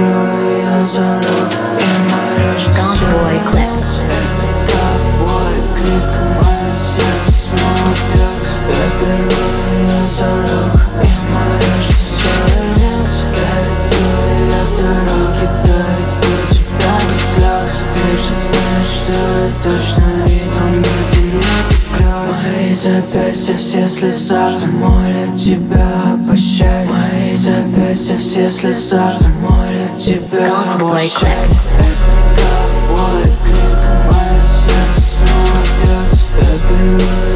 беру ее за руку и молюсь, что Goldsboy Clip. это твой крик, мое сердце снова бьется. Я беру ее за руку и молюсь, что сорвется. Я веду ее дороги, доведу тебя до слез. Ты же знаешь, что я точно видел мир, где нет грез. Мои запястья все слеза, что молят тебя о пощаде. Мои запястья все слеза, что молят тебя о Goldsboy пощаде. Clip. Это твой крик, мое сердце снова бьется. Я беру